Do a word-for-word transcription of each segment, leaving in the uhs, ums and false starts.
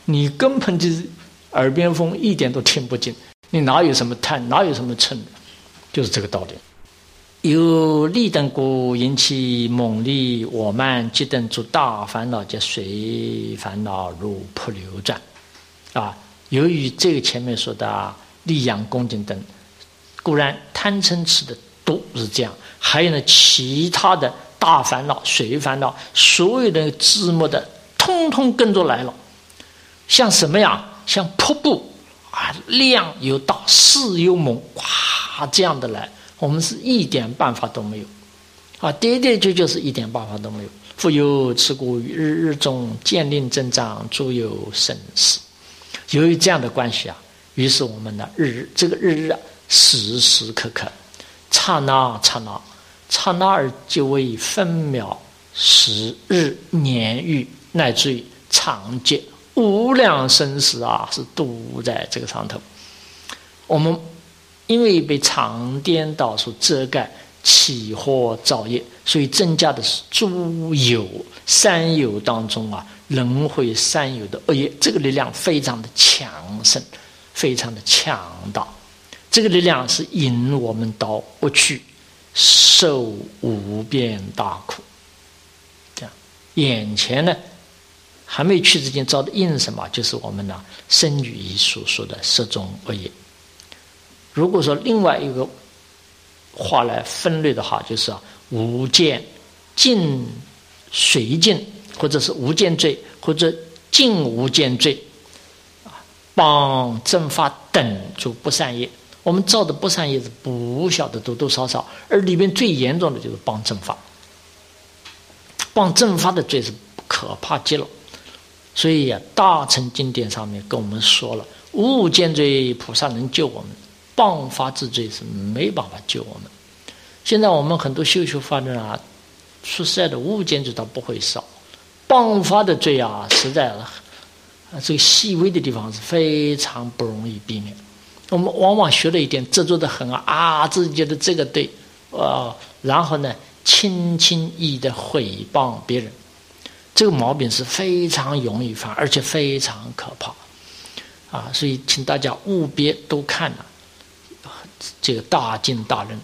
你根本就是耳边风，一点都听不进，你哪有什么贪，哪有什么嗔，就是这个道理。由利等故，引起猛利我慢积等诸大烦恼，皆随烦恼如瀑流转。啊，由于这个前面说的啊，利养恭敬等，固然贪嗔痴的都是这样，还有呢其他的大烦恼、随烦恼，所有的枝末的，通通跟着来了。像什么呀？像瀑布啊，量又大，势又猛，哇，这样的来。我们是一点办法都没有，啊，的的确确是一点办法都没有。复有此故，日日中见令增长，诸有生死。由于这样的关系啊，于是我们呢，日日这个日日啊，时时刻刻，刹那刹那，刹那而就为分秒、时日、年日，乃至于长劫无量生死啊，是都在这个上头。我们因为被常颠倒所遮盖，起惑造业，所以增加的是诸有三有当中啊，轮回三有的恶业，这个力量非常的强盛，非常的强大。这个力量是引我们到恶趣，受无边大苦。这样，眼前呢还没去之前造的因什么？就是我们呢身语意所说的十种恶业。如果说另外一个话来分类的话，就是啊，无间、尽、随尽，或者是无间罪，或者尽无间罪，啊，帮正法等诸不善业。我们造的不善业是不晓得多多少少，而里面最严重的就是帮正法。帮正法的罪是可怕极了。所以啊，大乘经典上面跟我们说了，无间罪菩萨能救我们，谤法之罪是没办法救我们。现在我们很多修修法的人啊，说实在的，无间罪他不会少，谤法的罪啊，实在啊，这个细微的地方是非常不容易避免。我们往往学了一点执着的很啊，啊，自己觉得这个对，啊，然后呢，轻轻易的毁谤别人。这个毛病是非常容易犯，而且非常可怕啊！所以请大家务别都看啊，这个大经大论。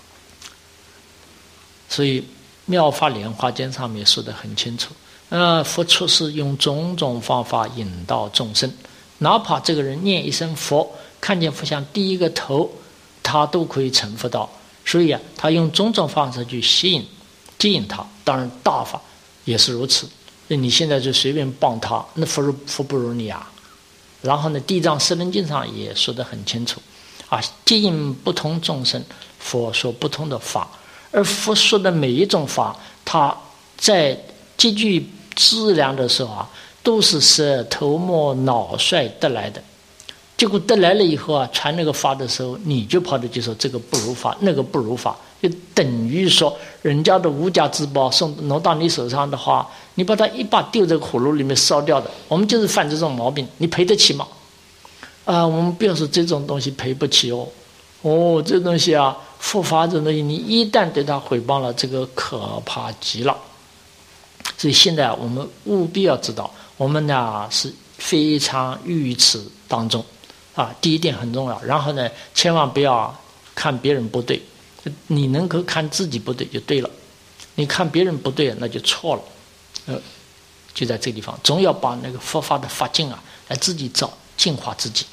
所以《妙法莲华经》上面说得很清楚，呃，佛出世用种种方法引导众生，哪怕这个人念一声佛，看见佛像低一个头，他都可以成佛道。所以啊，他用种种方式去吸引、接引他。当然，大法也是如此。你现在就随便帮他，那佛如佛不如你啊。然后呢，《地藏十轮经》上也说得很清楚啊，接引不同众生，佛说不同的法，而佛说的每一种法，他在极具质量的时候啊，都是舍头目脑率得来的。结果得来了以后啊，传那个法的时候，你就跑着就说这个不如法，那个不如法，就等于说人家的无价之宝送挪到你手上的话，你把它一把丢在火炉里面烧掉的。我们就是犯这种毛病，你赔得起吗？啊，我们不要说这种东西赔不起哦，哦，这东西啊，佛法这种东西，你一旦对它毁谤了，这个可怕极了。所以现在我们务必要知道，我们呢是非常愚痴当中。啊，第一点很重要，然后呢，千万不要看别人不对，你能够看自己不对就对了，你看别人不对那就错了，呃，就在这个地方，总要把那个佛法的法境啊，来自己找，净化自己。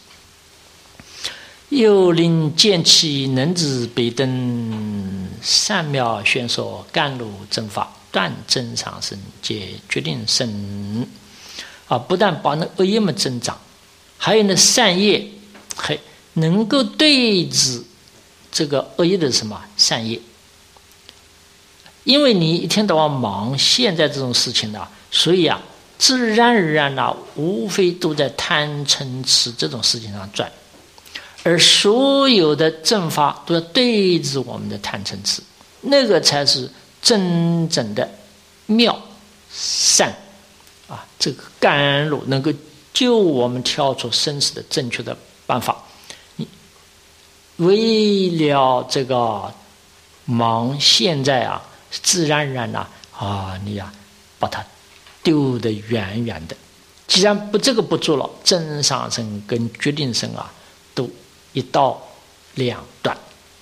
又令见其能知北登善妙宣说甘露正法断真上生，皆决定生啊！不但把那恶业们增长，还有呢善业。嘿，能够对治这个恶业的什么善业？因为你一天到晚忙现在这种事情呢，所以啊，自然而然呢，无非都在贪嗔痴这种事情上转，而所有的正法都要对治我们的贪嗔痴，那个才是真正的妙善啊！这个甘露能够救我们跳出生死的正确的办法。你为了这个忙现在啊，自然而然啊，啊，你呀、啊、把它丢得远远的既然不这个不做了，真上身跟决定身啊，都一刀两断。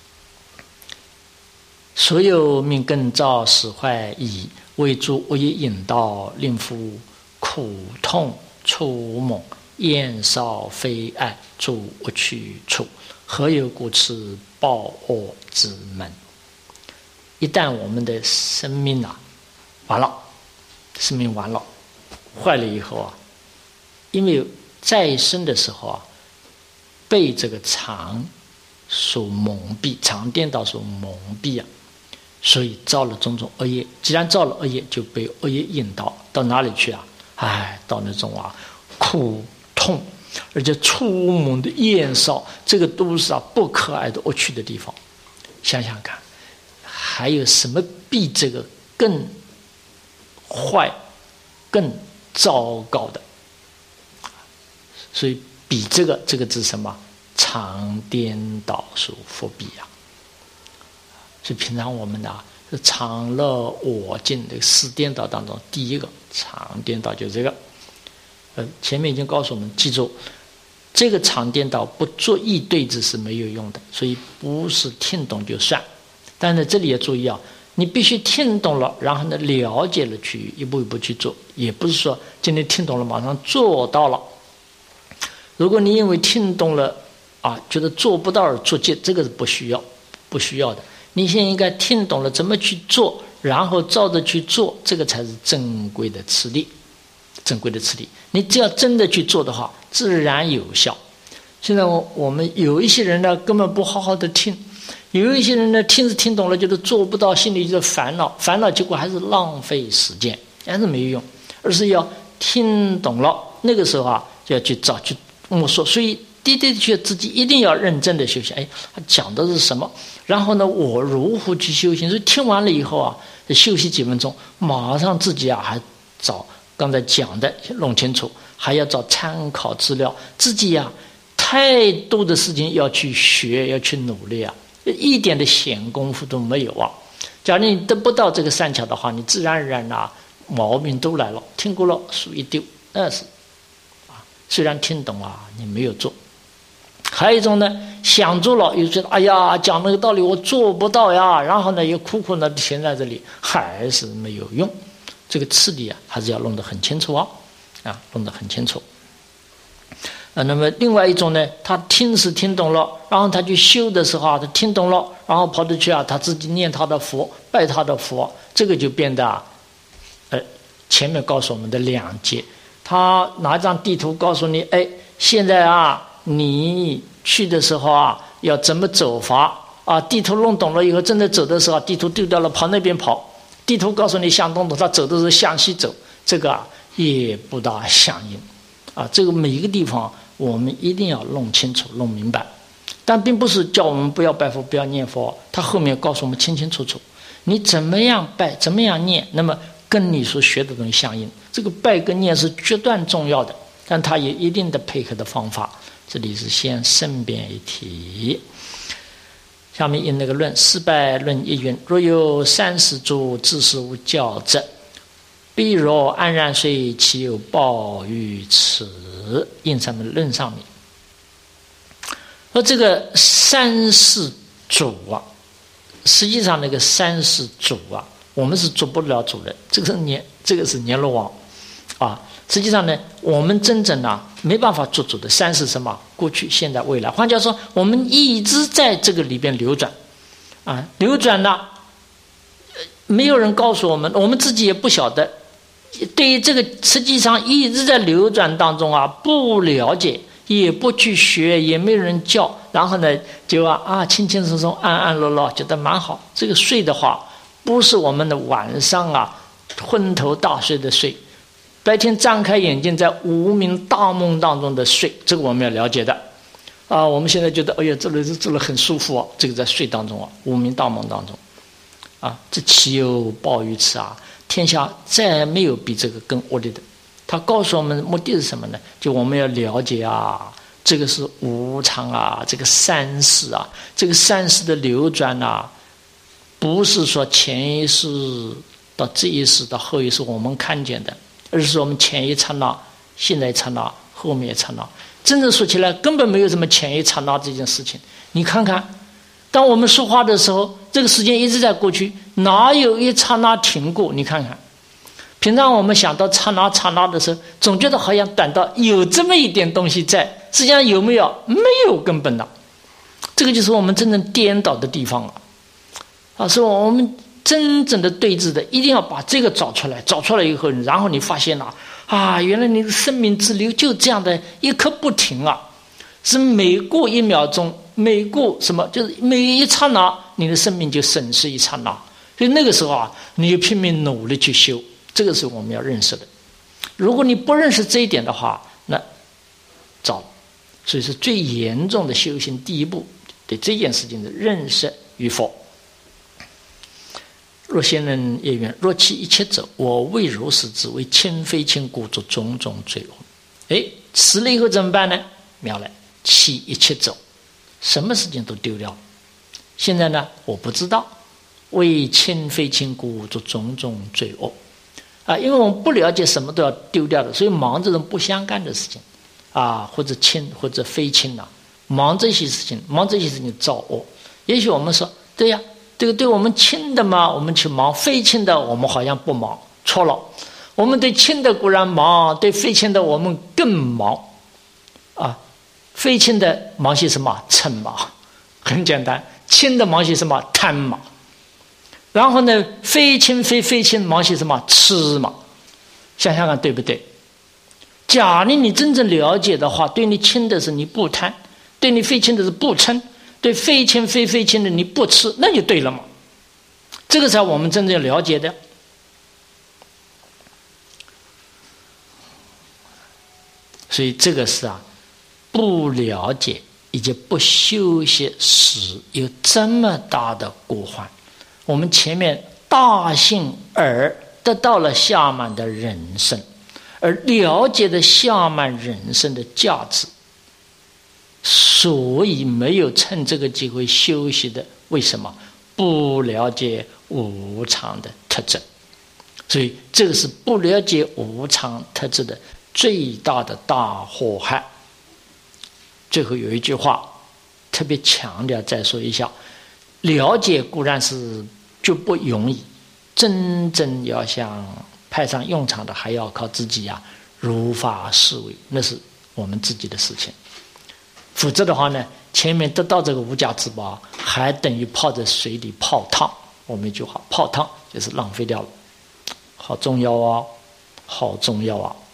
所有命根造使坏已，为诸恶业引导，令夫苦痛触猛，厌少非爱，诸恶趣处，何有故此报恶之门？一旦我们的生命啊完了，生命完了，坏了以后啊，因为再生的时候啊，被这个常所蒙蔽，常颠倒所蒙蔽啊，所以造了种种恶业。既然造了恶业，就被恶业引导到哪里去啊？哎，到那种啊苦痛，而且触猛的厌少，这个都是啊不可爱的恶趣的地方。想想看，还有什么比这个更坏、更糟糕的？所以比这个这个字什么？常颠倒所伏蔽啊。所以平常我们的、啊、是常乐我净这个四颠倒当中，第一个常颠倒就是这个。呃，前面已经告诉我们，记住这个常颠倒不做意对治是没有用的，所以不是听懂就算。但是这里也注意啊，你必须听懂了，然后呢了解了去一步一步去做，也不是说今天听懂了马上做到了。如果你因为听懂了啊，觉得做不到而做戒，这个是不需要不需要的。你现在应该听懂了怎么去做，然后照着去做，这个才是正规的持力，正规的持力。你只要真的去做的话，自然有效。现在我我们有一些人呢，根本不好好的听，有一些人呢，听是听懂了，就是做不到，心里就是烦恼，烦恼结果还是浪费时间，还是没有用。而是要听懂了，那个时候啊，就要去找去摸索。所以的的确自己一定要认真的修行。哎，他讲的是什么？然后呢，我如何去修行？所以听完了以后啊，休息几分钟，马上自己啊还找刚才讲的弄清楚，还要找参考资料，自己呀、啊、太多的事情要去学，要去努力啊，一点的闲工夫都没有啊。假如你得不到这个善巧的话，你自然而然啊毛病都来了，听过了书一丢，那是啊，虽然听懂啊，你没有做。还有一种呢，想做了又觉得哎呀，讲那个道理我做不到呀，然后呢又苦苦的停在这里，还是没有用。这个次第啊，还是要弄得很清楚啊，啊，弄得很清楚。啊，那么另外一种呢，他听是听懂了，然后他去修的时候啊，他听懂了，然后跑出去啊，他自己念他的佛，拜他的佛，这个就变得啊，呃，前面告诉我们的两节，他拿一张地图告诉你，哎，现在啊，你去的时候啊，要怎么走法啊？地图弄懂了以后，真的走的时候，地图丢掉了，跑那边跑。地图告诉你向东走，他走的是向西走，这个啊也不大相应啊。这个每一个地方我们一定要弄清楚、弄明白。但并不是叫我们不要拜佛、不要念佛，他后面告诉我们清清楚楚，你怎么样拜、怎么样念，那么跟你所学的东西相应。这个拜跟念是决断重要的，但它有一定的配合的方法。这里是先申辩一提。下面引那个论，四拜论一云：若有三十诸自是无教者，必若安然睡，其有报于此？印上面论上面。而这个三世主啊，实际上那个三世主啊，我们是做不了主人，这个是阎，这个是阎罗王啊。实际上呢，我们真正啊没办法做主的。三是什么？过去、现在、未来。换句话说，我们一直在这个里边流转，啊，流转了，没有人告诉我们，我们自己也不晓得。对于这个实际上一直在流转当中啊，不了解，也不去学，也没有人教，然后呢，就啊啊轻轻松松、安安乐乐，觉得蛮好。这个睡的话，不是我们的晚上啊昏头大睡的睡。白天张开眼睛在无明大梦当中的睡，这个我们要了解的啊。我们现在觉得哎呀，这里做了很舒服啊，这个在睡当中啊，无明大梦当中啊，这岂有报于此啊？天下再没有比这个更恶劣的。他告诉我们目的是什么呢？就我们要了解啊，这个是无常啊，这个三世啊，这个三世的流转啊，不是说前一世到这一世到后一世我们看见的，而是我们前一刹那现在一刹那，后面一刹那。真正说起来，根本没有什么前一刹那这件事情。你看看，当我们说话的时候，这个时间一直在过去，哪有一刹那停过？你看看，平常我们想到刹那刹那的时候，总觉得好像短到有这么一点东西在，实际上有没有？没有，根本的。这个就是我们真正颠倒的地方了。啊，所以我们真正的对峙的，一定要把这个找出来，找出来以后，然后你发现了。啊，原来你的生命之流就这样的一刻不停啊，是每过一秒钟，每过什么，就是每一刹那，你的生命就损失一刹那。所以那个时候啊，你就拼命努力去修，这个是我们要认识的。如果你不认识这一点的话，那糟了。所以是最严重的修行第一步，对这件事情的认识与否。若先人也云：若其一切者，我未如是之，为亲非亲故，作种种罪恶。哎，死了以后怎么办呢？妙了，其一切者，什么事情都丢掉。现在呢，我不知道，为亲非亲故，作种种罪恶。啊，因为我们不了解什么都要丢掉的，所以忙这种不相干的事情，啊，或者亲或者非亲啊，忙这些事情，忙这些事情造恶。也许我们说，对呀。这个对我们亲的嘛，我们去忙；非亲的，我们好像不忙。错了，我们对亲的固然忙，对非亲的我们更忙。啊，非亲的忙些什么？嗔嘛，很简单；亲的忙些什么？贪嘛。然后呢，非亲非非亲忙些什么？痴嘛。想想看，对不对？假如你真正了解的话，对你亲的是你不贪，对你非亲的是不嗔。对非亲非非亲的你不吃，那就对了嘛。这个才我们真正了解的。所以这个是啊，不了解以及不修习时有这么大的过患。我们前面大幸而得到了下满的人生，而了解的下满人生的价值。所以没有趁这个机会休息的，为什么？不了解无常的特质。所以这个是不了解无常特质的最大的大祸害。最后有一句话特别强调，再说一下：了解固然是就不容易，真正要想派上用场的，还要靠自己呀、啊，如法思维，那是我们自己的事情。否则的话呢，前面得到这个无价之宝，还等于泡在水里泡汤。我们一句话，泡汤就是浪费掉了，好重要啊，好重要啊。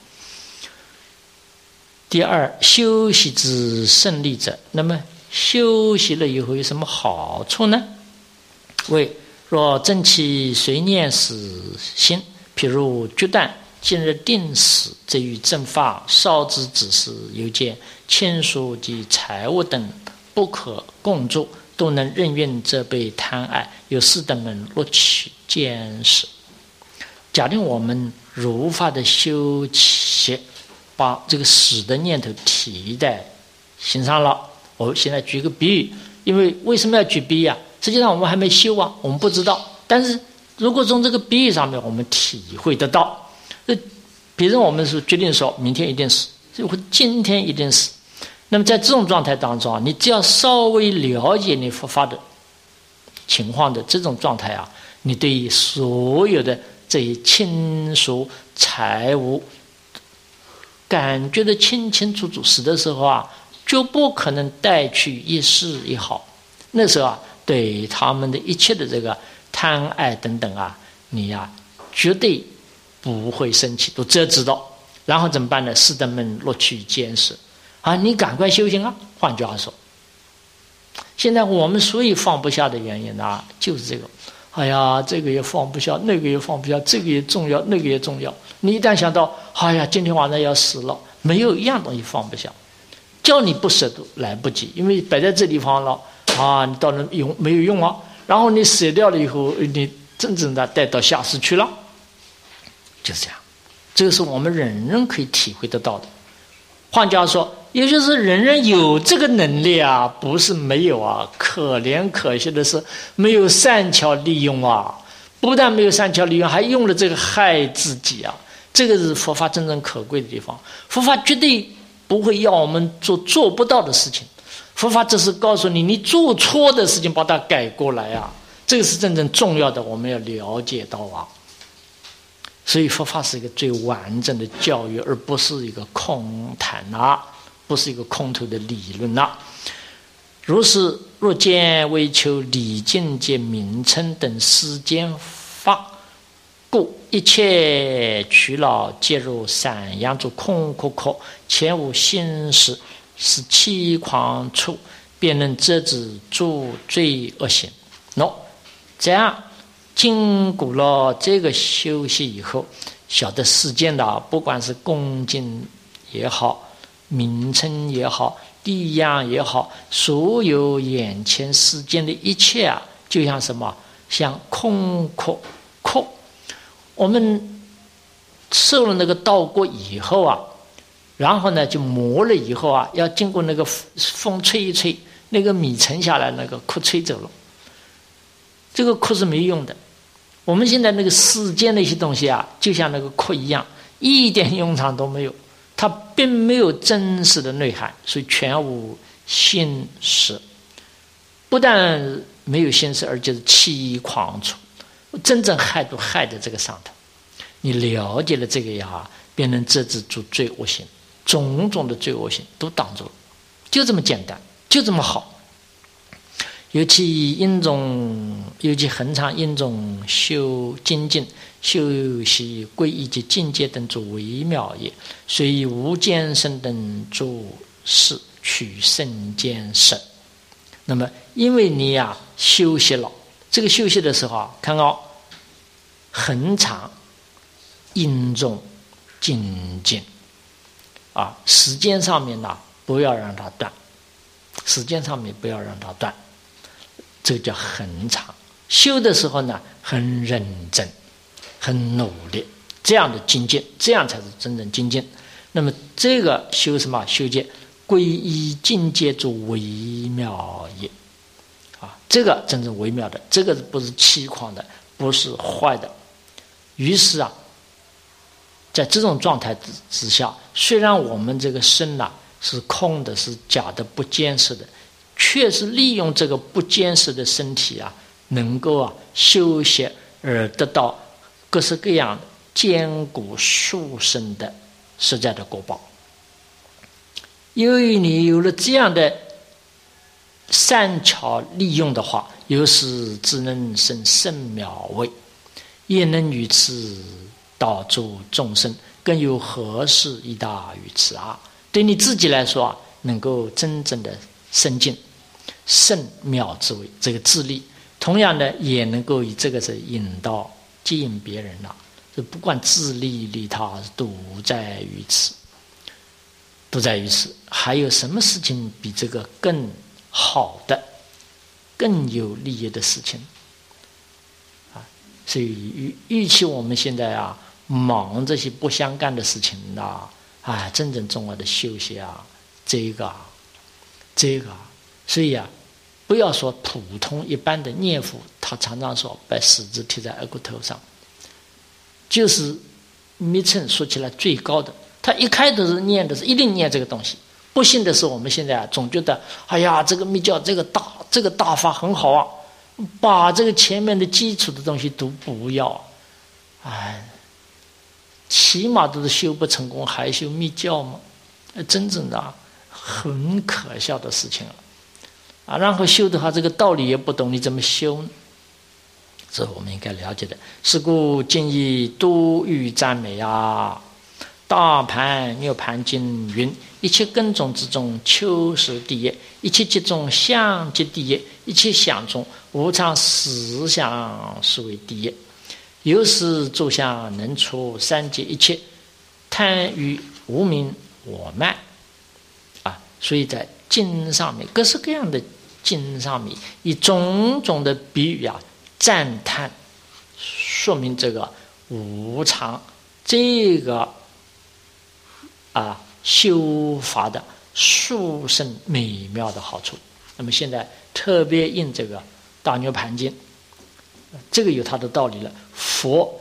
第二，休息之胜利者，那么休息了以后有什么好处呢？为若正其随念死心，譬如决断今日定死，则与正法烧之指示邮件、签书及财物等不可共住，都能任运则被贪爱，有四等门录取见识。假定我们如法的修习，把这个死的念头提在心上了。我现在举个比喻，因为为什么要举比喻啊？实际上我们还没修啊，我们不知道。但是如果从这个比喻上面，我们体会得到。比如我们是决定说明天一定死，或今天一定死。那么在这种状态当中啊，你只要稍微了解你佛法的情况的这种状态啊，你对于所有的这些亲属财物感觉得清清楚楚，死的时候啊，就不可能带去一丝一毫。那时候啊，对他们的一切的这个贪爱等等啊，你呀、啊、绝对不会生气，都这知道。然后怎么办呢？四等门录取见识啊，你赶快修行啊。换句话说，现在我们所以放不下的原因啊，就是这个。哎呀，这个也放不下，那个也放不下，这个也重要，那个也重要。你一旦想到，哎呀，今天晚上要死了，没有一样东西放不下，叫你不舍都来不及，因为摆在这地方了啊，你到那用没有用啊。然后你舍掉了以后，你真正的带到下世去了，就是这样。这个是我们人人可以体会得到的。换句话说，也就是人人有这个能力啊，不是没有啊。可怜可惜的是，没有善巧利用啊。不但没有善巧利用，还用了这个害自己啊。 这个是佛法真正可贵的地方。佛法绝对不会要我们做做不到的事情，佛法只是告诉你，你做错的事情把它改过来啊，这个是真正重要的，我们要了解到啊。所以佛法是一个最完整的教育，而不是一个空谈啊，不是一个空头的理论啊。如是若见为求理境界名称等世间法，故一切取劳皆如散养作空壳壳，前无心识，是欺狂处，便能遮止诸罪恶行。喏，这样经过了这个修习以后，晓得世间的不管是恭敬也好，名称也好，力量也好，所有眼前世间的一切啊，就像什么？像空壳壳。我们受了那个道果以后啊，然后呢就磨了以后啊，要经过那个风吹一吹，那个米沉下来，那个壳吹走了。这个壳是没用的。我们现在那个世间的一些东西啊，就像那个壳一样，一点用场都没有，它并没有真实的内涵，所以全无心识。不但没有心识，而且是欺狂处。真正害都害在这个上头。你了解了这个呀，便能遮止住罪恶行，种种的罪恶行都挡住了，就这么简单，就这么好。尤其因中，尤其恒常因中修精进、修习皈依及境界等诸微妙也，虽以无间生等诸事取圣见神。那么，因为你呀、啊、修习了。这个休息的时候啊，看到恒常、殷重、精进啊，时间上面呢不要让它断，时间上面不要让它断，这个叫恒常。修的时候呢，很认真、很努力，这样的精进，这样才是真正精进。那么这个修什么？修戒皈依境界诸微妙也。啊，这个真正微妙的，这个不是欺狂的，不是坏的。于是啊，在这种状态之之下，虽然我们这个身呐、啊、是空的，是假的，不坚实的，却是利用这个不坚实的身体啊，能够啊修习而得到各式各样坚固殊胜的实在的果报。由于你有了这样的善巧利用的话，有时只能生甚妙味，也能于此导助众生，更有何事益大于此啊？对你自己来说啊，能够真正的深进甚妙之位，这个自利，同样的也能够以这个是引导接引别人了。这不管自利利他，都在于此，都在于此。还有什么事情比这个更好的、更有利益的事情啊？所以与其我们现在啊忙这些不相干的事情啊，啊，真正重要的休息啊，这个啊，这个啊，所以啊，不要说普通一般的念佛，他常常说把石子贴在额骨头上，就是密乘说起来最高的，他一开头是念的是一定念这个东西。不幸的是，我们现在啊，总觉得，哎呀，这个密教这个大这个大法很好啊，把这个前面的基础的东西都不要，哎，起码都是修不成功，还修密教吗？真正的啊，很可笑的事情了啊！然后修的话，这个道理也不懂，你怎么修呢？这是我们应该了解的。是故今以多欲赞美啊，大盘涅盘经云：一切根种之中，求是第一；一切即中，相即第一；一切相中，无常实相是为第一。有时诸相能出三界一切，贪欲无明我慢啊！所以在经上面，各式各样的经上面，以种种的比喻啊，赞叹说明这个无常，这个啊修法的殊胜美妙的好处。那么现在特别印这个大涅盘经，这个有它的道理了。佛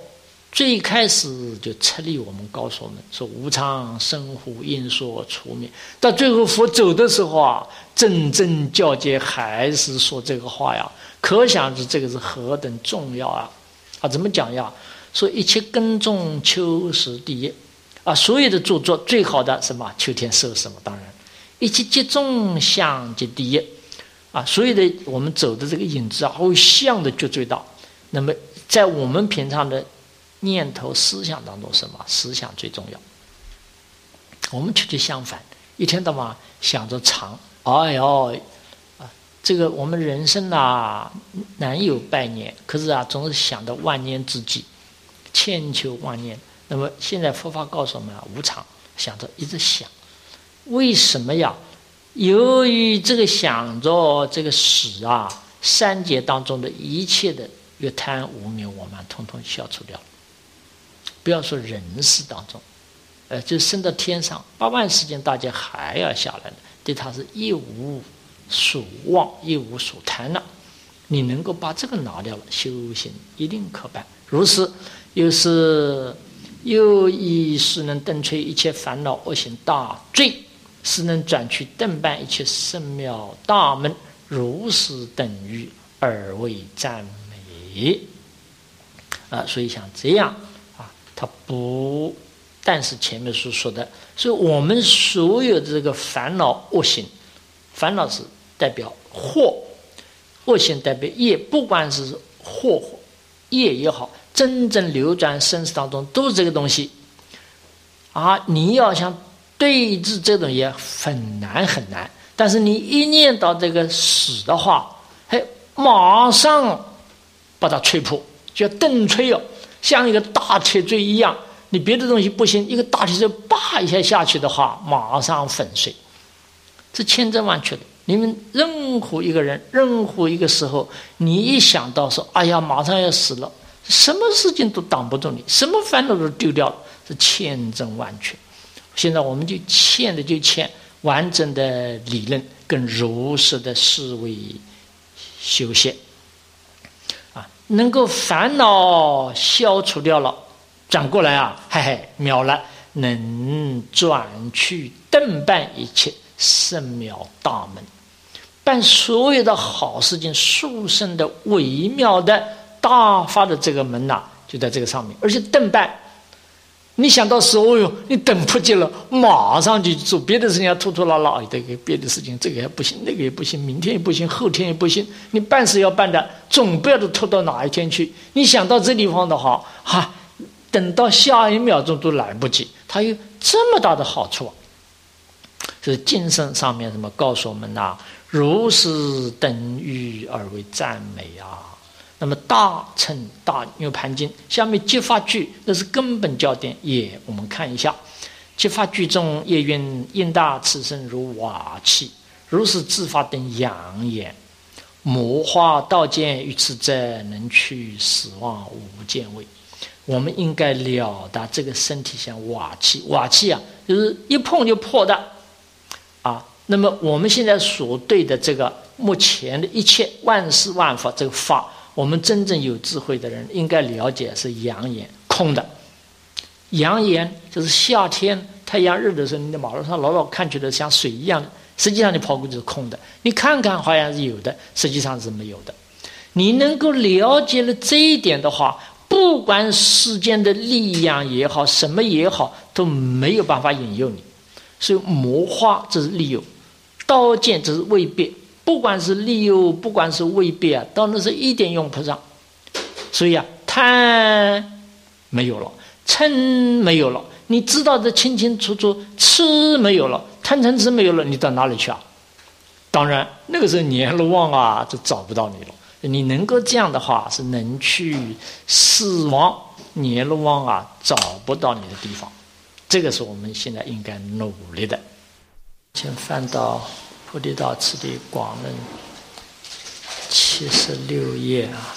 最开始就策立我们告诉我们说无常生乎因所出灭，到最后佛走的时候啊，真正教诫还是说这个话呀，可想知这个是何等重要啊！啊，怎么讲呀？说一切耕种求实第一啊，所有的著作最好的什么秋天收什么，当然一切集中相即第一啊，所有的我们走的这个影子啊，会相的就最大。那么在我们平常的念头思想当中，什么思想最重要？我们却就相反，一天到晚想着长，哎呦啊，这个我们人生啊难有百年，可是啊总是想着万年之计，千秋万年。那么现在佛法告诉我们啊，无常，想着一直想，为什么呀？由于这个想着这个死啊，三界当中的一切的欲贪无明我慢，统统消除掉了。不要说人世当中，呃，就升到天上八万世间大劫还要下来的，对他是一无所望，一无所贪了。你能够把这个拿掉了，修行一定可办。如是，又是又以是能顿摧一切烦恼恶行大罪，是能转去顿办一切圣妙大门，如是等于而为赞美啊！所以像这样啊，他不但是前面所说的，所以我们所有的这个烦恼恶行，烦恼是代表祸，恶行代表业，不管是祸业也好，真正流转生死当中都是这个东西啊！你要想对治这种也很难很难，但是你一念到这个死的话，嘿，马上把它吹破，就要顿吹哦，像一个大铁锤一样。你别的东西不行，一个大铁锤叭一下下去的话，马上粉碎。这千真万确的。你们任何一个人，任何一个时候，你一想到说，哎呀，马上要死了，什么事情都挡不住你，什么烦恼都丢掉了，是千真万确。现在我们就欠的就欠完整的理论跟如实的思维修宪啊，能够烦恼消除掉了，转过来啊，嘿嘿，妙了，能转去顿办一切圣妙大门，办所有的好事情，殊胜的微妙的大发的这个门呐、啊，就在这个上面，而且顿办。你想到所有，你等不及了，马上就做别的事情，要拖拖拉拉，这个别的事情，这个也不行，那个也不行，明天也不行，后天也不行，你办事要办的，总不要都拖到哪一天去。你想到这地方的话，哈、啊，等到下一秒钟都来不及。它有这么大的好处啊！这是经圣上面什么告诉我们呐、啊？如是等于而为赞美啊！那么大乘大牛盘经下面结法句，那是根本教典也，我们看一下。结法句中也云：应大此身如瓦器，如是自法等扬言。魔化道见于此者，能去死亡无见位。我们应该了达这个身体像瓦器，瓦器啊，就是一碰就破的啊。那么我们现在所对的这个目前的一切万事万法，这个法。我们真正有智慧的人应该了解是阳言空的。阳言就是夏天太阳热的时候，你在马路上老老看起来像水一样的，实际上你跑过去是空的。你看看好像是有的，实际上是没有的。你能够了解了这一点的话，不管世间的力量也好，什么也好，都没有办法引诱你。所以魔化这是利诱，刀剑这是威逼。不管是利诱，不管是威逼啊，到那是一点用不上。所以啊，贪没有了，嗔没有了，你知道的清清楚楚，痴没有了，贪嗔痴没有了，你到哪里去啊？当然，那个时候阎罗王啊，就找不到你了。你能够这样的话，是能去死亡，阎罗王啊找不到你的地方。这个是我们现在应该努力的。请翻到菩提道次第广论七十六页啊，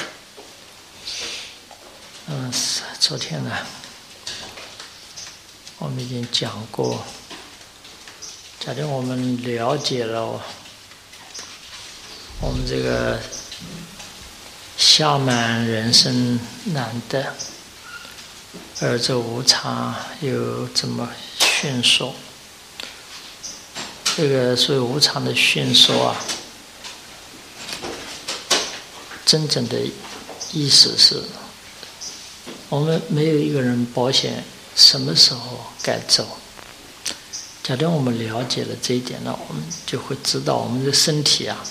嗯，昨天呢，我们已经讲过，假定我们了解了我们这个暇满人生难得， 而这无常又怎么迅速？这个所谓无常的迅速啊，真正的意思是，我们没有一个人保险什么时候该走。假如我们了解了这一点呢，我们就会知道我们的身体啊，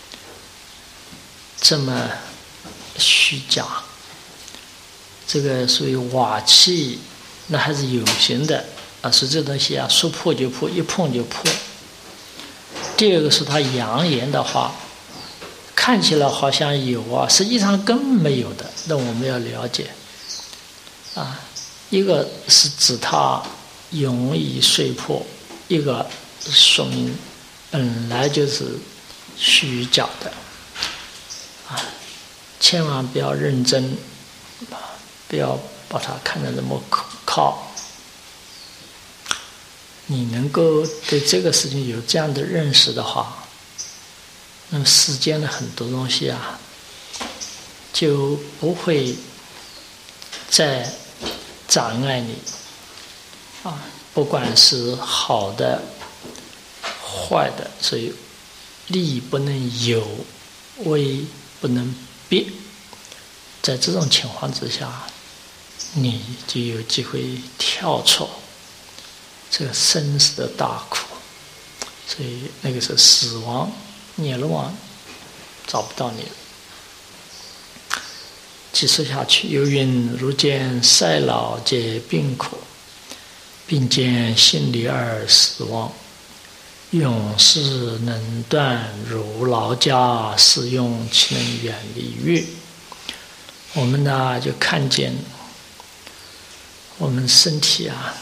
这么虚假。这个属于瓦器，那还是有形的啊，是这东西啊，说破就破，一碰就破。第二个是它扬言的话，看起来好像有啊，实际上根本没有的。那我们要了解啊，一个是指它容易碎破，一个说明本来就是虚假的啊，千万不要认真。不要把它看得那么可靠。你能够对这个事情有这样的认识的话，那么世间的很多东西啊，就不会再障碍你啊，不管是好的、坏的，所以利不能有，为不能别。在这种情况之下，你就有机会跳出这个生死的大苦，所以那个是死亡、灭亡，找不到你了。继续下去，又云：如见衰老皆病苦，并见心离而死亡。永世能断如劳驾，使用其能远离欲。我们呢，就看见我们身体啊，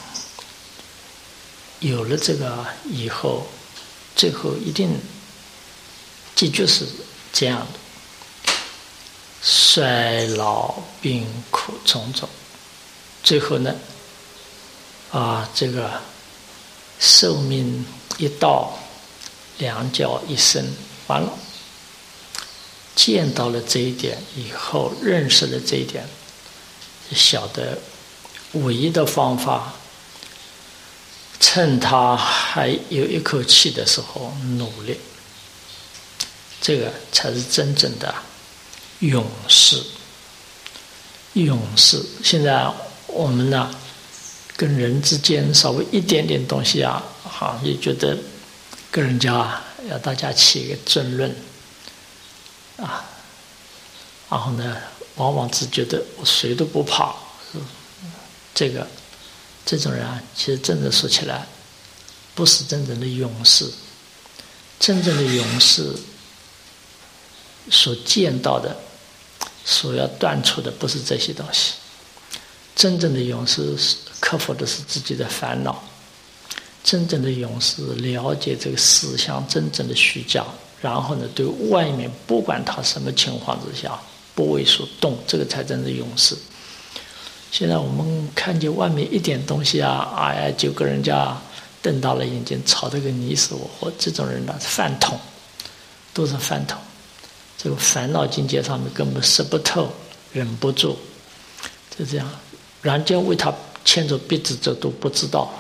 有了这个以后，最后一定的确是这样的，衰老病苦种种，最后呢，啊，这个寿命一到，两脚一伸，完了。见到了这一点以后，认识了这一点，晓得唯一的方法，趁他还有一口气的时候努力，这个才是真正的勇士。勇士，现在我们呢，跟人之间稍微一点点东西啊，好像也觉得跟人家要大家起一个争论。啊，然后呢，往往只觉得我谁都不怕，这个这种人啊，其实真的说起来，不是真正的勇士。真正的勇士所见到的，所要断除的，不是这些东西。真正的勇士克服的是自己的烦恼。真正的勇士了解这个思想真正的虚假。然后呢，对外面不管他什么情况之下不为所动，这个才真是勇士。现在我们看见外面一点东西啊，哎呀，就跟人家瞪大了眼睛，吵得个你死我活，这种人呢，饭桶，都是饭桶。这个烦恼境界上面根本识不透，忍不住，就这样，人家为他牵着鼻子走都不知道，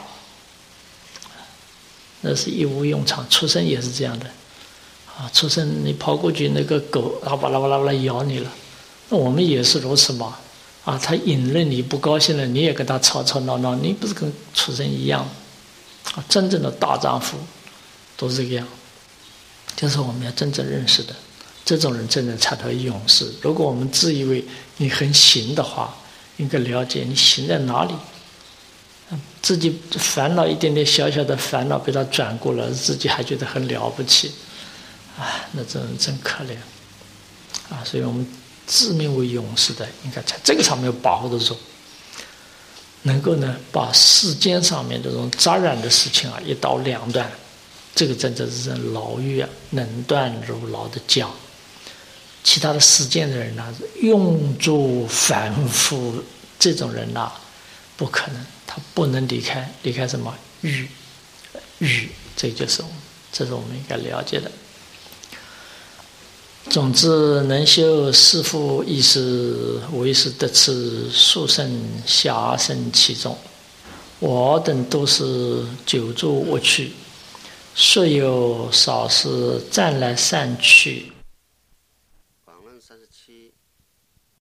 那是一无用场。畜生也是这样的。啊，出生你跑过去，那个狗啊，巴拉巴拉巴拉咬你了，那我们也是如此嘛。啊，他引了你不高兴了，你也跟他吵吵闹闹，你不是跟畜生一样？啊，真正的大丈夫都是这个样，这是我们要真正认识的。这种人真正才叫勇士。如果我们自以为你很行的话，应该了解你行在哪里。自己烦恼一点点小小的烦恼被他转过了，自己还觉得很了不起。啊，那这人真可怜啊！所以我们自命为勇士的，应该在这个上面把握得住，能够呢把世间上面这种杂染的事情啊一刀两断，这个真正是牢狱啊，能断如牢的浆。其他的世间的人呢、啊，用诸反复，这种人呐、啊，不可能，他不能离开，离开什么欲？欲，这就是我们，这是我们应该了解的。 总之，能修四福亦是为是得此殊胜暇生其中。我等都是久住恶趣，虽有少时暂来散去，